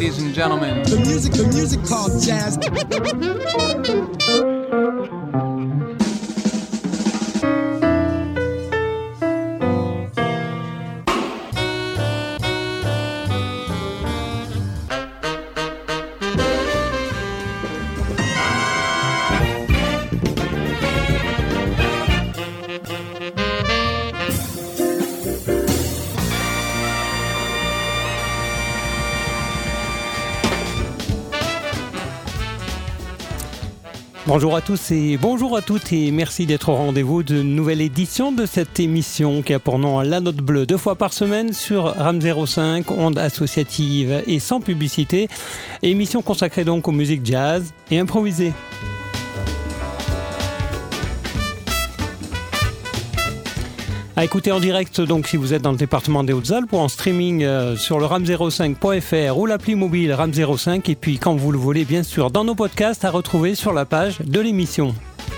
ladies and gentlemen. The music called jazz. Bonjour à tous et bonjour à toutes et merci d'être au rendez-vous d'une nouvelle édition de cette émission qui a pour nom La Note Bleue, 2 fois par semaine sur RAM 05, ondes associatives et sans publicité, émission consacrée donc aux musiques jazz et improvisées. À écouter en direct, donc, si vous êtes dans le département des Hautes-Alpes ou en streaming sur le ram05.fr ou l'appli mobile RAM 05. Et puis, quand vous le voulez, bien sûr, dans nos podcasts à retrouver sur la page de l'émission.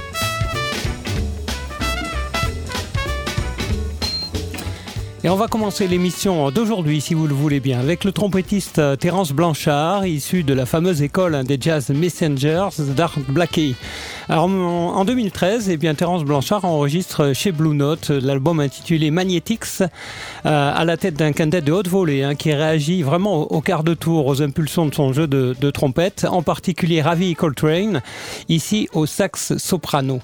Et on va commencer l'émission d'aujourd'hui, si vous le voulez bien, avec le trompettiste Terence Blanchard, issu de la fameuse école des Jazz Messengers d'Art Blakey. Alors, en 2013, Terence Blanchard enregistre chez Blue Note l'album intitulé Magnetics, à la tête d'un quintet de haute volée qui réagit vraiment au quart de tour aux impulsions de son jeu de trompette, en particulier Ravi Coltrane, ici au sax soprano.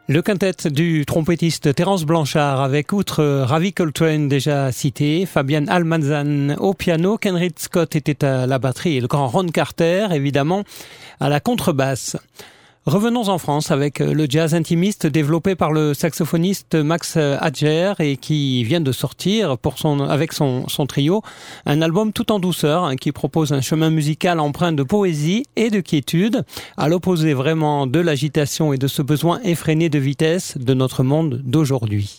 Le quintet du trompettiste Terence Blanchard avec, outre Ravi Coltrane déjà cité, Fabian Almanzan au piano, Kenrith Scott était à la batterie et le grand Ron Carter évidemment à la contrebasse. Revenons en France avec le jazz intimiste développé par le saxophoniste Max Adger et qui vient de sortir avec son trio un album tout en douceur qui propose un chemin musical empreint de poésie et de quiétude, à l'opposé vraiment de l'agitation et de ce besoin effréné de vitesse de notre monde d'aujourd'hui.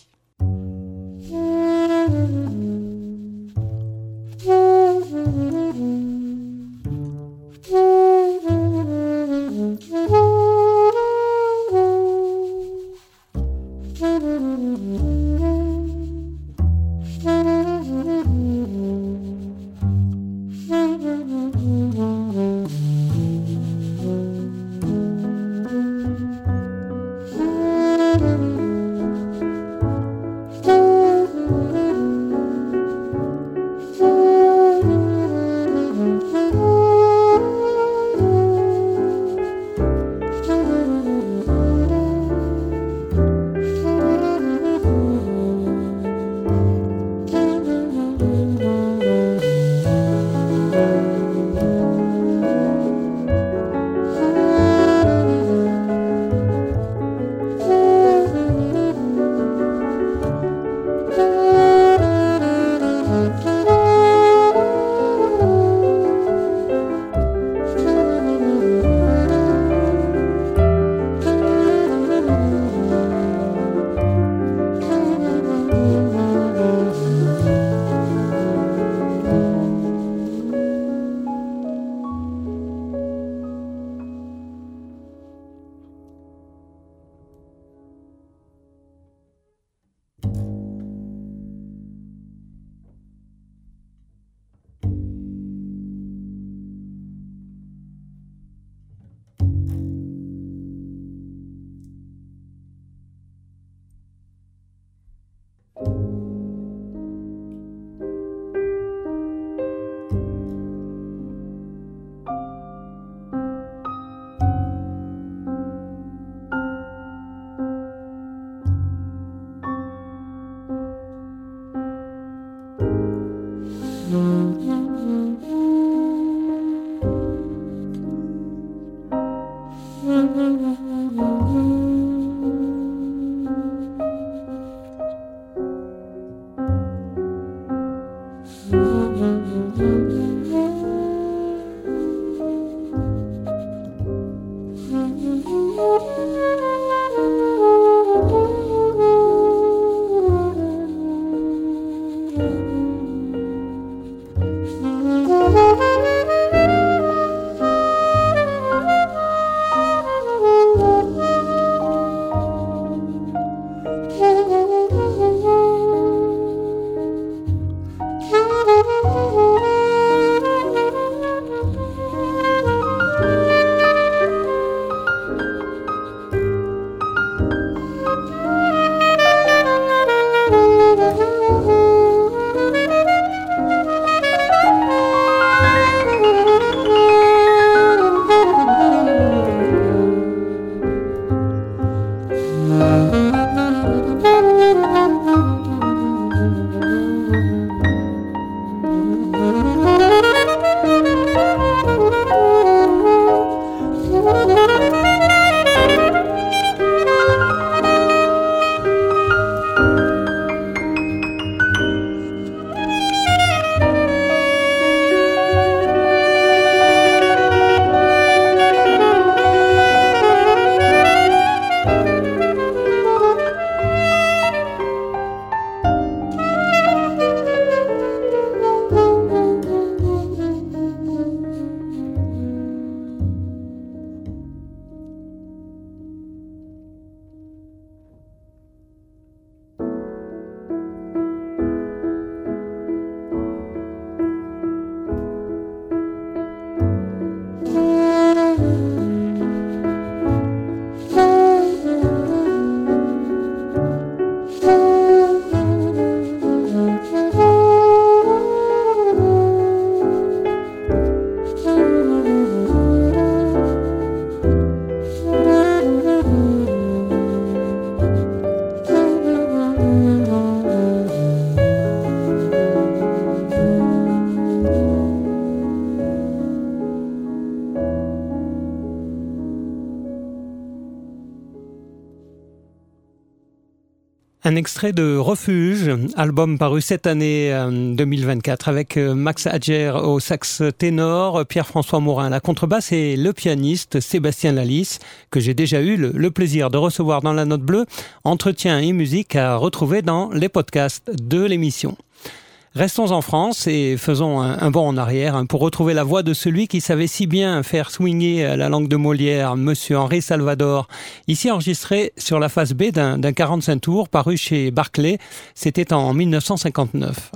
Un extrait de Refuge, album paru cette année 2024 avec Max Adger au sax ténor, Pierre-François Morin à la contrebasse et le pianiste Sébastien Lalisse, que j'ai déjà eu le plaisir de recevoir dans la Note Bleue. Entretien et musique à retrouver dans les podcasts de l'émission. Restons en France et faisons un bond en arrière pour retrouver la voix de celui qui savait si bien faire swinger la langue de Molière, Monsieur Henri Salvador. Ici enregistré sur la face B d'un 45 tours paru chez Barclay. C'était en 1959.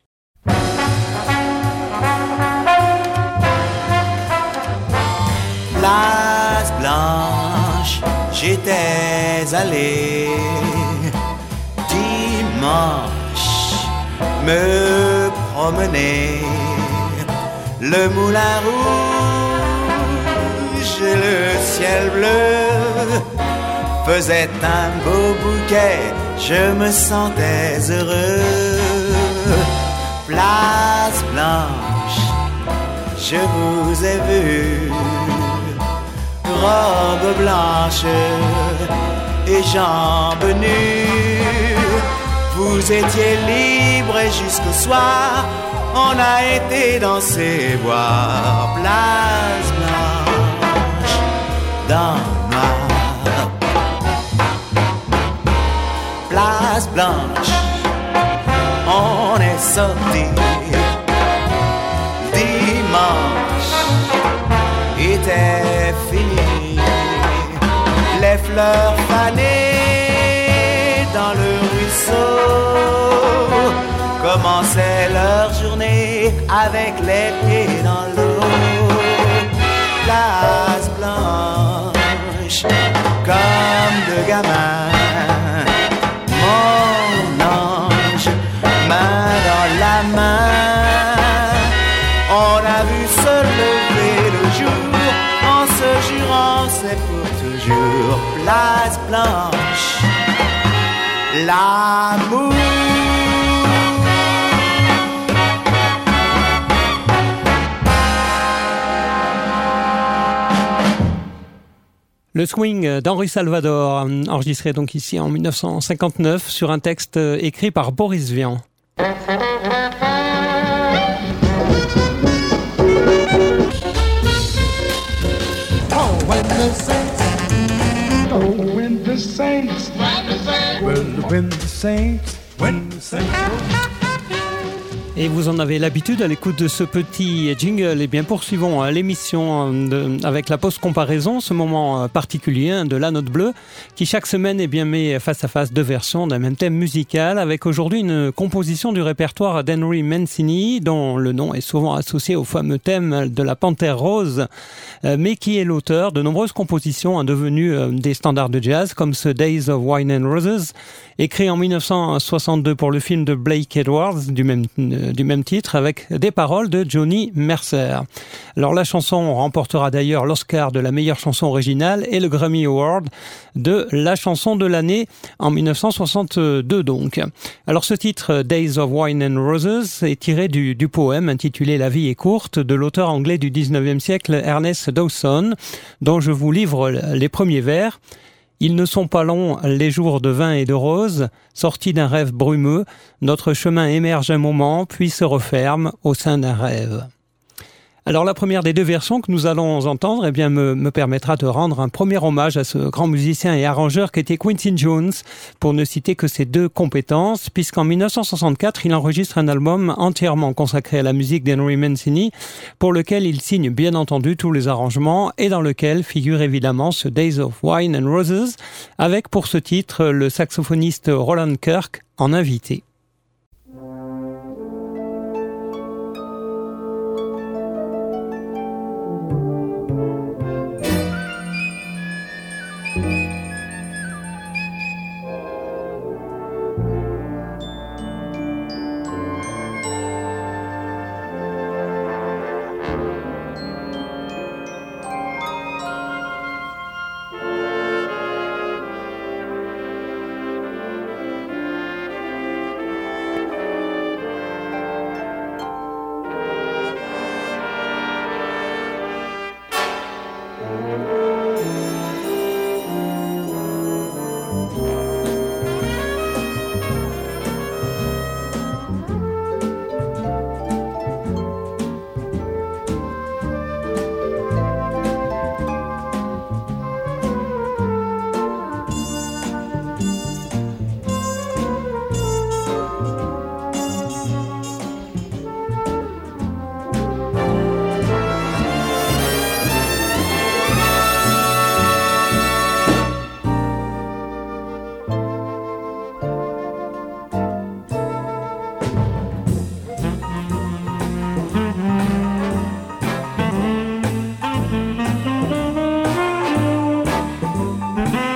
Place Blanche, j'étais allé dimanche me promener, le moulin rouge et le ciel bleu faisaient un beau bouquet, je me sentais heureux. Place Blanche, je vous ai vu, robe blanche et jambes nues. Vous étiez libre et jusqu'au soir, on a été danser, boire. Place Blanche, dans le noir. Place Blanche, on est sorti. Dimanche était fini. Les fleurs fanées dans le ruisseau commençaient leur journée avec les pieds dans l'eau. Place Blanche, comme de gamins, mon ange, main dans la main, on a vu se lever le jour en se jurant c'est pour toujours. Place Blanche, l'amour. Le swing d'Henri Salvador, enregistré donc ici en 1959 sur un texte écrit par Boris Vian. Et vous en avez l'habitude à l'écoute de ce petit jingle. Et bien poursuivons l'émission avec la post-comparaison, ce moment particulier de la Note Bleue, qui chaque semaine met face à face deux versions d'un même thème musical, avec aujourd'hui une composition du répertoire d'Henry Mancini, dont le nom est souvent associé au fameux thème de la Panthère Rose, mais qui est l'auteur de nombreuses compositions devenues des standards de jazz, comme ce Days of Wine and Roses, écrit en 1962 pour le film de Blake Edwards, du même titre, avec des paroles de Johnny Mercer. Alors la chanson remportera d'ailleurs l'Oscar de la meilleure chanson originale et le Grammy Award de la chanson de l'année en 1962 donc. Alors ce titre, Days of Wine and Roses, est tiré du poème intitulé La vie est courte de l'auteur anglais du 19e siècle Ernest Dowson, dont je vous livre les premiers vers. Ils ne sont pas longs, les jours de vin et de rose, sortis d'un rêve brumeux, notre chemin émerge un moment, puis se referme au sein d'un rêve. Alors la première des deux versions que nous allons entendre me permettra de rendre un premier hommage à ce grand musicien et arrangeur qu'était Quincy Jones, pour ne citer que ses deux compétences, puisqu'en 1964, il enregistre un album entièrement consacré à la musique d'Henry Mancini, pour lequel il signe bien entendu tous les arrangements et dans lequel figure évidemment ce Days of Wine and Roses, avec pour ce titre le saxophoniste Roland Kirk en invité.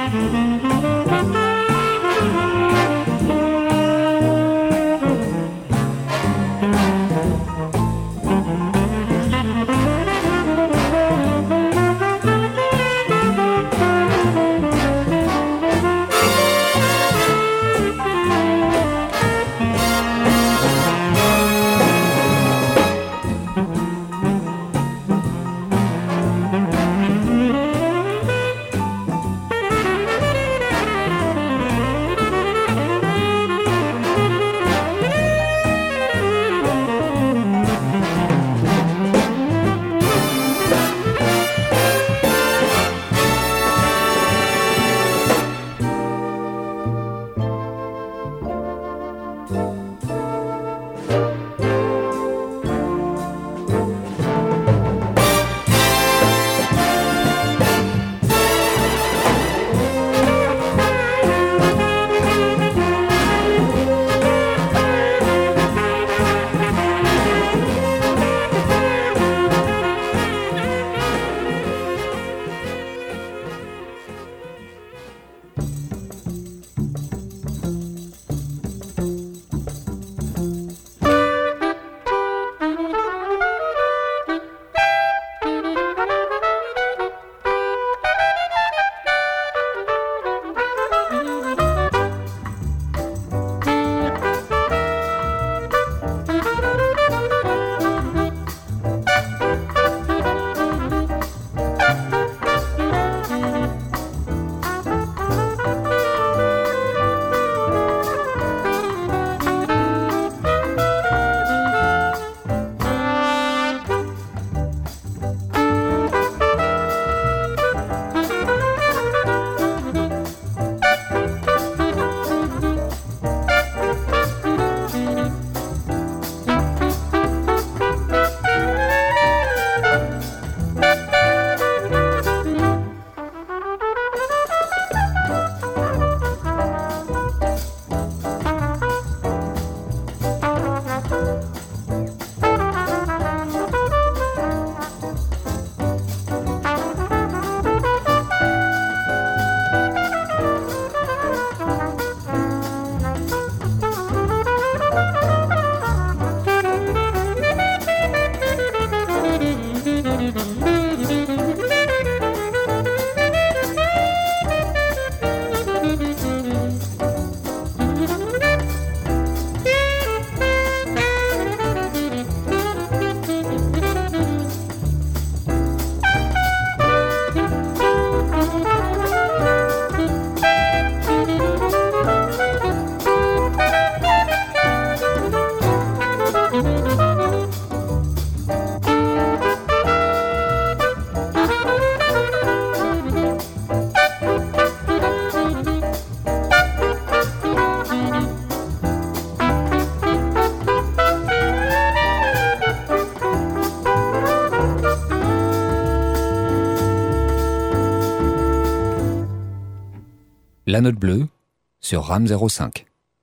La Note Bleue sur RAM 05.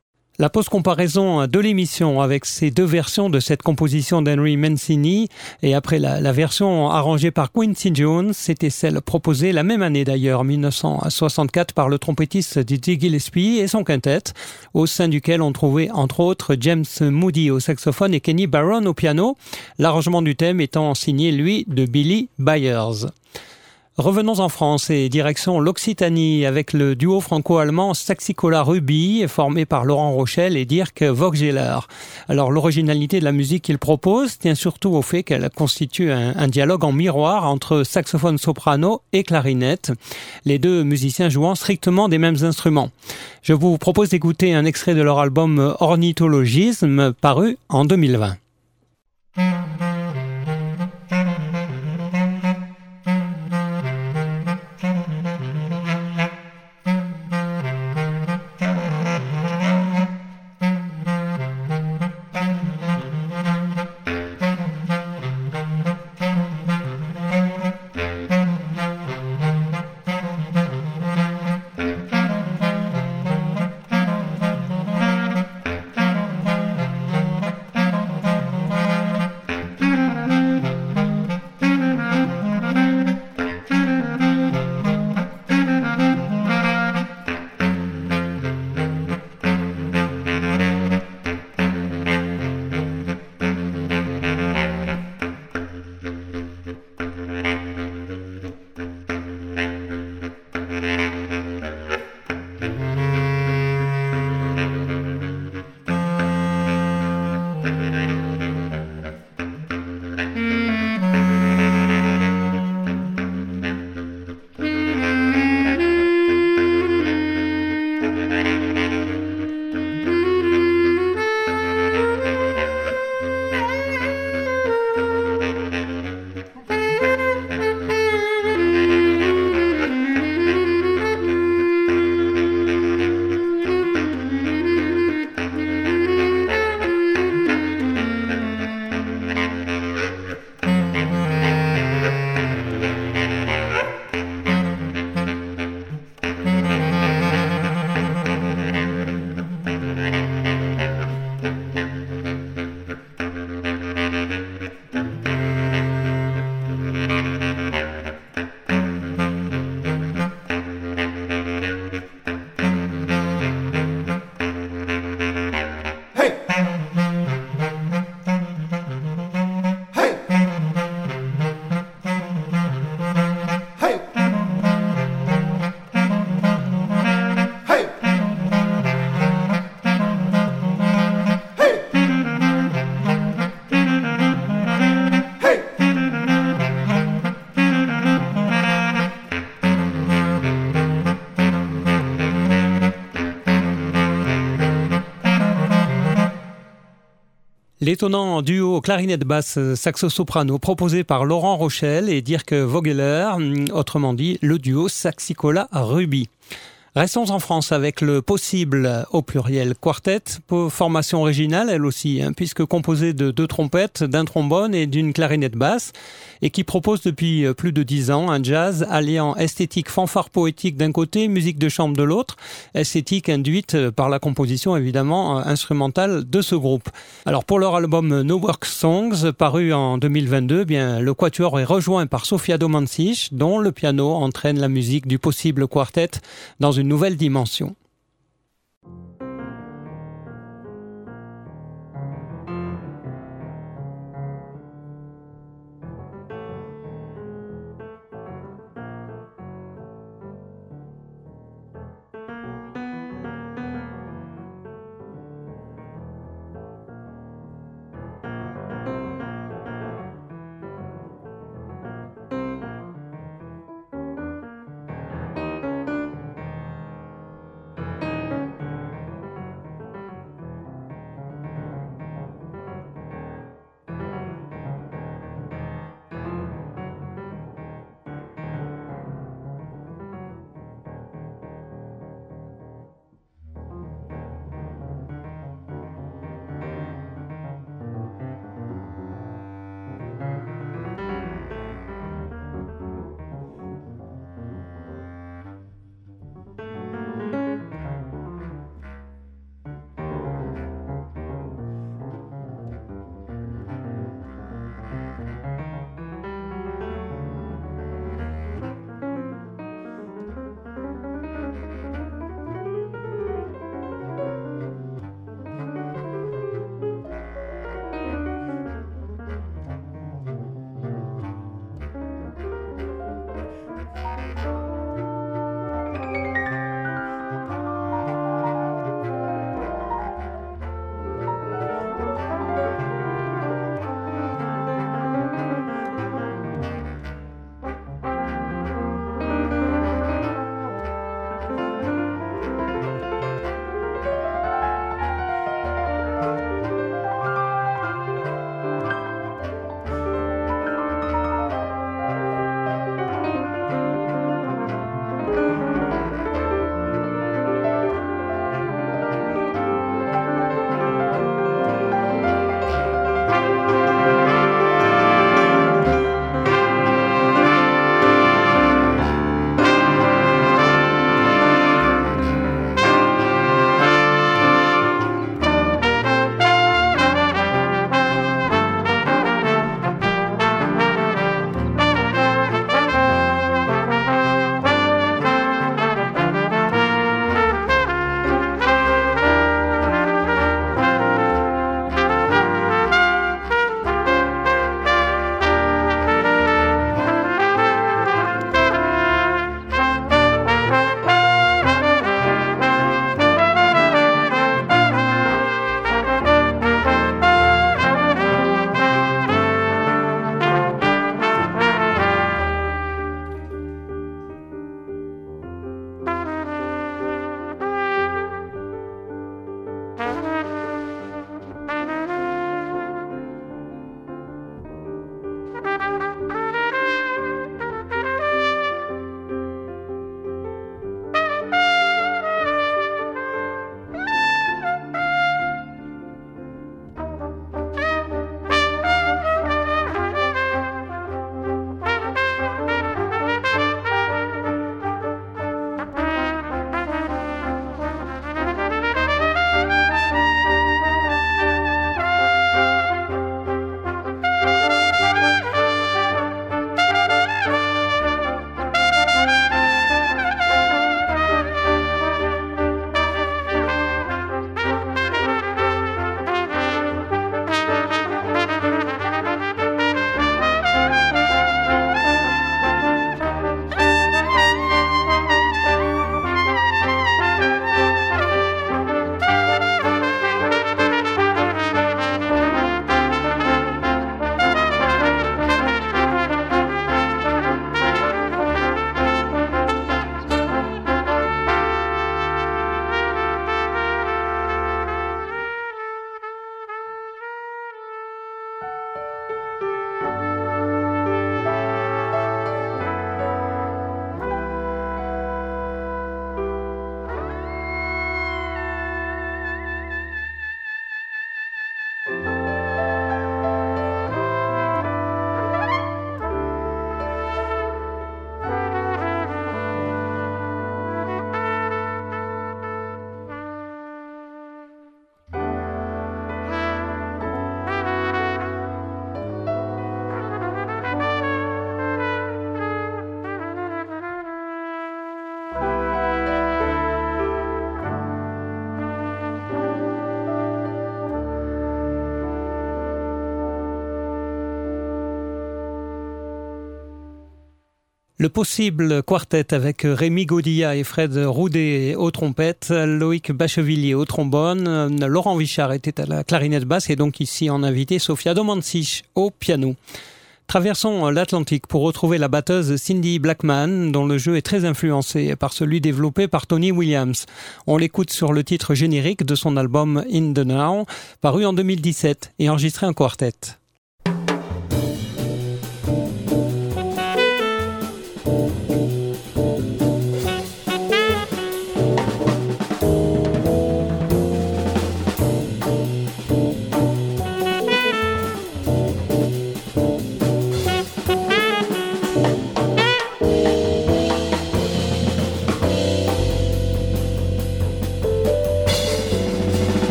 La pause comparaison de l'émission avec ces deux versions de cette composition d'Henry Mancini et après la version arrangée par Quincy Jones, c'était celle proposée la même année d'ailleurs, 1964, par le trompettiste Dizzy Gillespie et son quintet, au sein duquel on trouvait entre autres James Moody au saxophone et Kenny Barron au piano, l'arrangement du thème étant signé, lui, de Billy Byers. Revenons en France et direction l'Occitanie avec le duo franco-allemand Saxicola Ruby formé par Laurent Rochelle et Dirk Voggeler. Alors l'originalité de la musique qu'il propose tient surtout au fait qu'elle constitue un dialogue en miroir entre saxophone soprano et clarinette, les deux musiciens jouant strictement des mêmes instruments. Je vous propose d'écouter un extrait de leur album Ornithologisme paru en 2020. L'étonnant duo clarinette-basse saxo-soprano proposé par Laurent Rochelle et Dirk Vogeler, autrement dit le duo Saxicola-Ruby. Restons en France avec le Possible au pluriel quartet, formation originale elle aussi, puisque composée de 2 trompettes, d'un trombone et d'une clarinette basse, et qui propose depuis plus de 10 ans un jazz alliant esthétique fanfare poétique d'un côté, musique de chambre de l'autre, esthétique induite par la composition évidemment instrumentale de ce groupe. Alors pour leur album No Work Songs, paru en 2022, bien, le quatuor est rejoint par Sofia Domancic, dont le piano entraîne la musique du Possible quartet dans une nouvelle dimension. Le possible quartet avec Rémi Godilla et Fred Roudet aux trompettes, Loïc Bachevillier au trombone, Laurent Vichard était à la clarinette basse et donc ici en invité Sofia Domancic au piano. Traversons l'Atlantique pour retrouver la batteuse Cindy Blackman, dont le jeu est très influencé par celui développé par Tony Williams. On l'écoute sur le titre générique de son album In the Now, paru en 2017 et enregistré en quartet.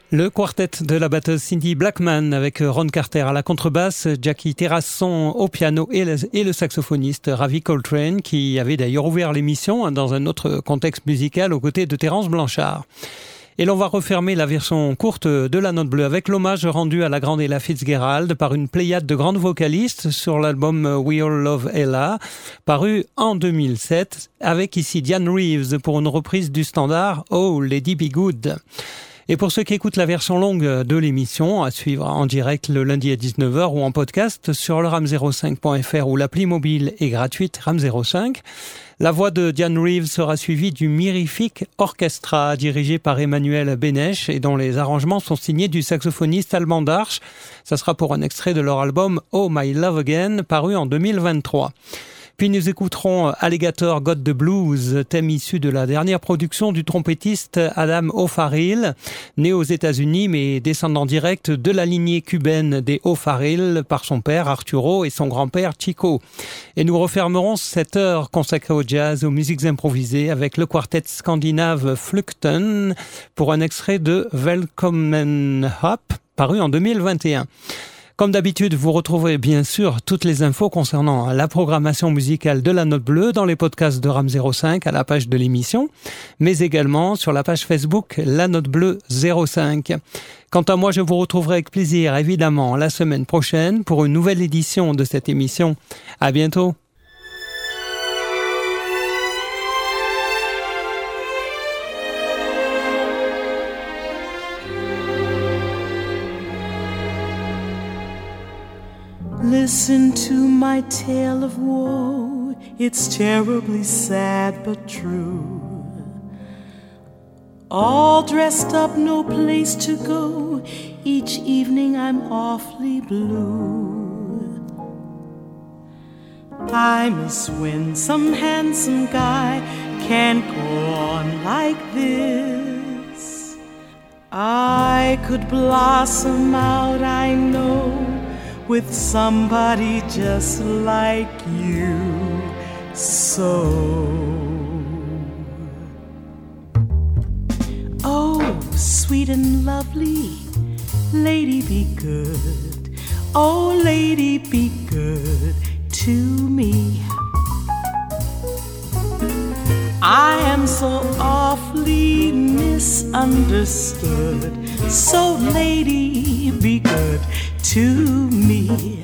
Le quartet de la batteuse Cindy Blackman avec Ron Carter à la contrebasse, Jackie Terrasson au piano et le saxophoniste Ravi Coltrane qui avait d'ailleurs ouvert l'émission dans un autre contexte musical aux côtés de Terence Blanchard. Et l'on va refermer la version courte de La Note Bleue avec l'hommage rendu à la grande Ella Fitzgerald par une pléiade de grandes vocalistes sur l'album We All Love Ella, paru en 2007, avec ici Diane Reeves pour une reprise du standard Oh Lady Be Good. Et pour ceux qui écoutent la version longue de l'émission, à suivre en direct le lundi à 19h ou en podcast sur le ram05.fr où l'appli mobile est gratuite Ram05, la voix de Diane Reeves sera suivie du Mirific Orchestra dirigé par Emmanuel Bénèche et dont les arrangements sont signés du saxophoniste Alban Darche. Ça sera pour un extrait de leur album Oh My Love Again paru en 2023. Puis nous écouterons Alligator Got the Blues, thème issu de la dernière production du trompettiste Adam O'Farrill, né aux États-Unis mais descendant direct de la lignée cubaine des O'Farrill par son père Arturo et son grand-père Chico. Et nous refermerons cette heure consacrée au jazz, aux musiques improvisées avec le quartet scandinave Flukten pour un extrait de Velkommen Hop paru en 2021. Comme d'habitude, vous retrouverez bien sûr toutes les infos concernant la programmation musicale de La Note Bleue dans les podcasts de Ram05 à la page de l'émission, mais également sur la page Facebook La Note Bleue 05. Quant à moi, je vous retrouverai avec plaisir, évidemment, la semaine prochaine pour une nouvelle édition de cette émission. À bientôt. Listen to my tale of woe. It's terribly sad but true. All dressed up, no place to go. Each evening I'm awfully blue. I must win some handsome guy. Can't go on like this. I could blossom out, I know, with somebody just like you. So, oh, sweet and lovely, lady, be good. Oh, lady, be good to me. I am so awfully misunderstood. So, lady, be good to me.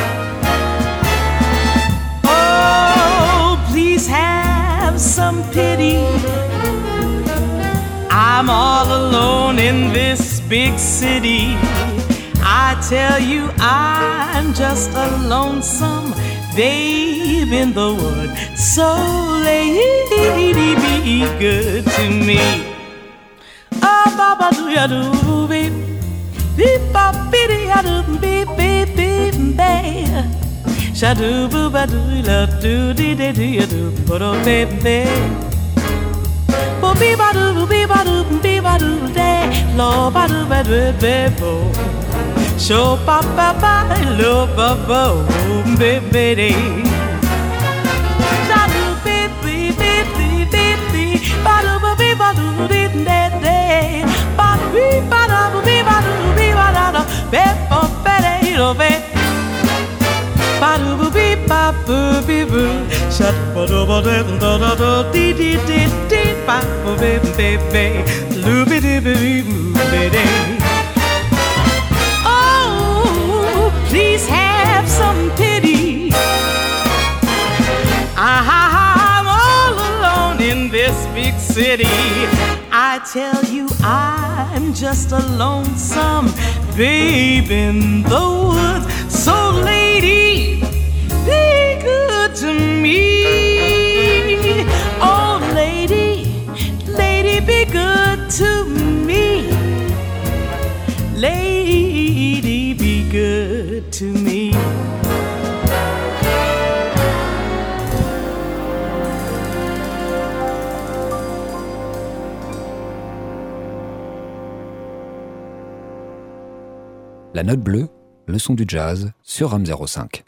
Oh, please have some pity. I'm all alone in this big city. I tell you, I'm just a lonesome babe in the wood. So, lady, be good to me. Oh, baba, do ya do, baby? Beep bop beep ya do beep beep beep bay. Sha do boo ba do la do dee dee do ya do ba do beep beep. Bo beep ba do beep ba do beep ba do day. Lo ba do ba do beep bo. Show pa pa pa lo ba bo beep beep. Sha do beep beep beep beep beep ba do ba beep ba do dee dee dee. Ba beep ba do beep ba do. Beppo perero be, baru be ba boo be boo, shut ba do ba do do do do dee dee dee dee ba boo be be be, loo be dee be boo be dee. Oh, please have some pity. I'm all alone in this big city. I tell you, I'm just a lonesome babe in the woods. So, lady, be good to me. Oh, lady, lady, be good to me. Lady, be good to me. La Note Bleue, le son du jazz sur Ram05.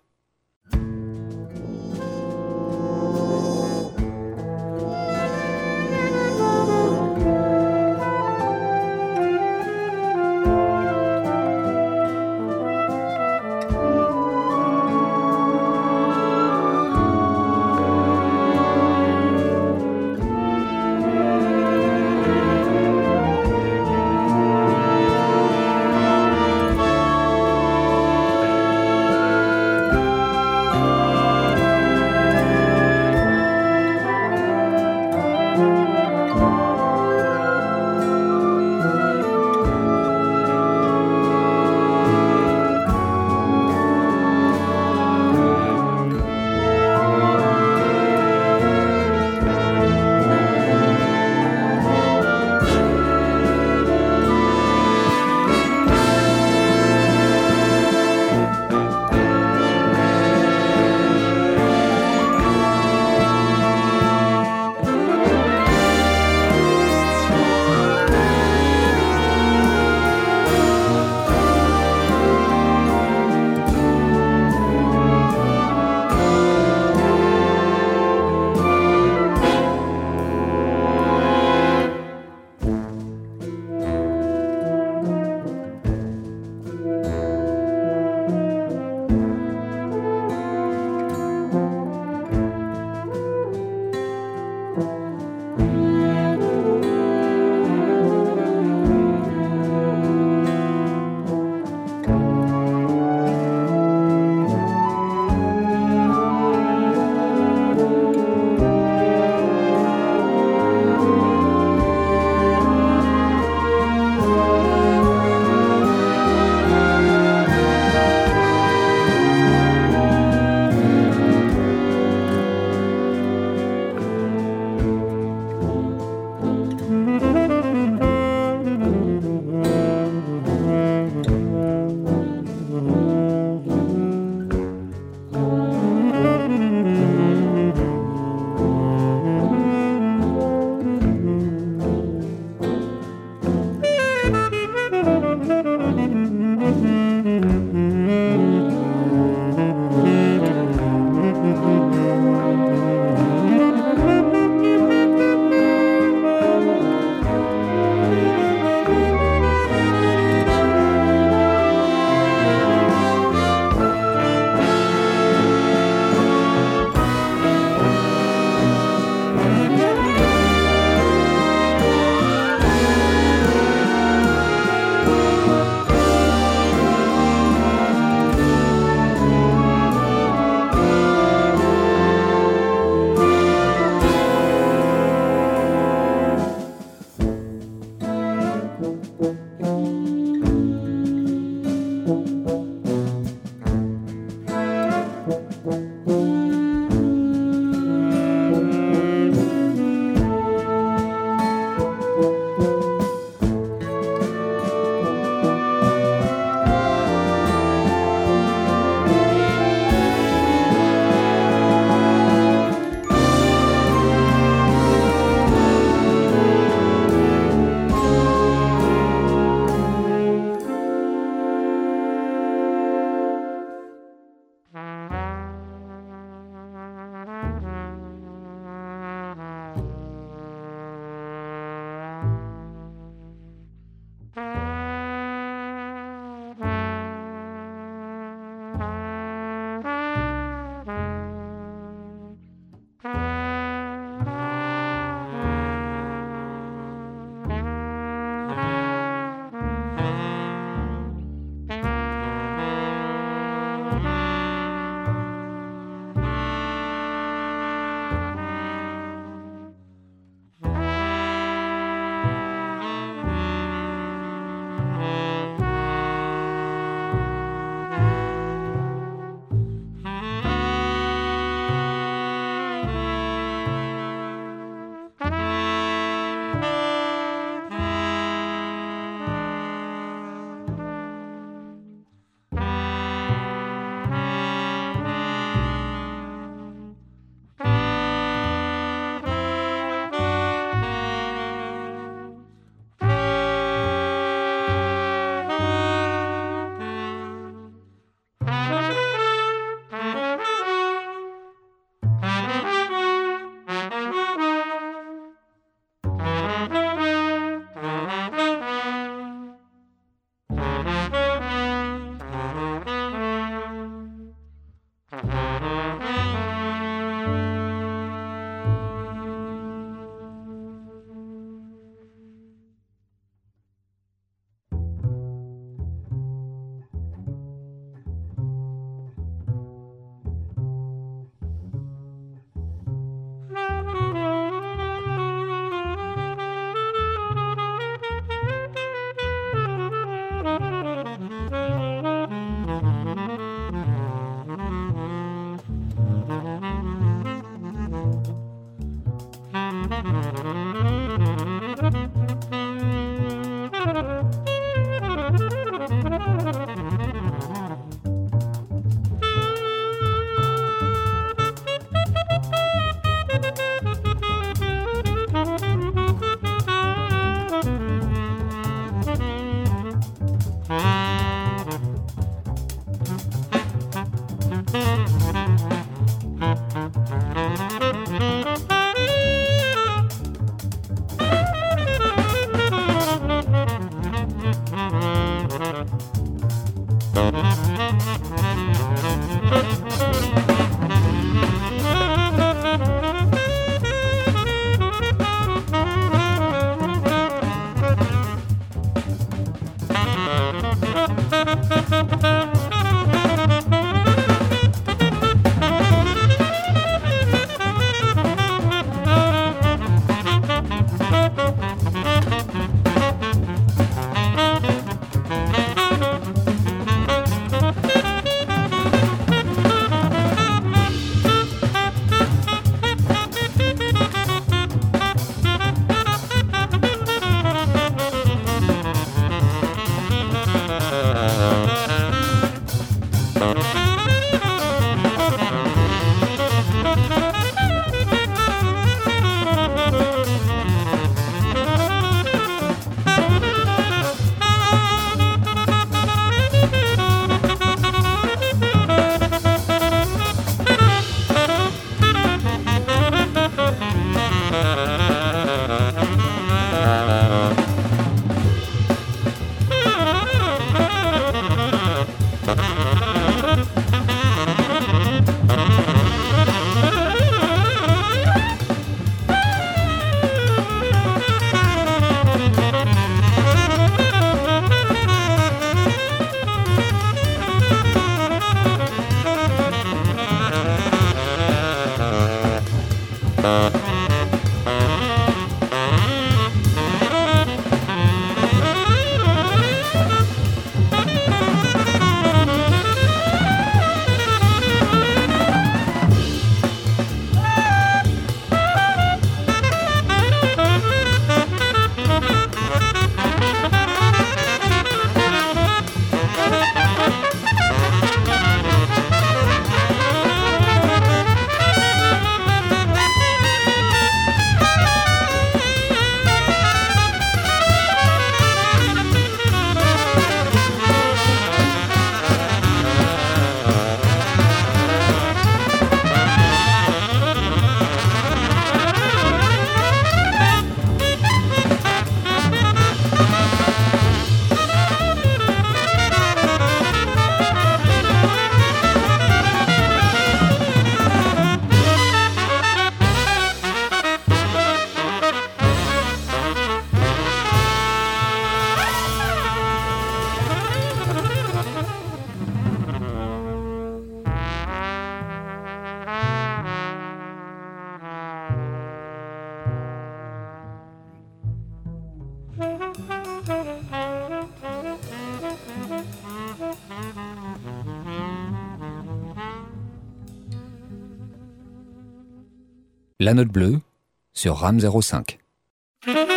La Note Bleue sur RAM 05.